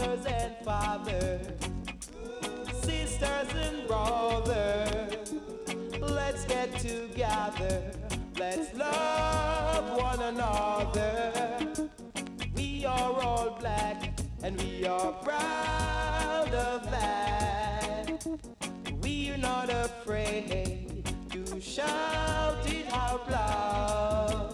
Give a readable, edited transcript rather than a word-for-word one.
mothers and fathers, sisters and brothers, let's get together, let's love one another. We are all black and we are proud of that. We're not afraid to shout it out loud.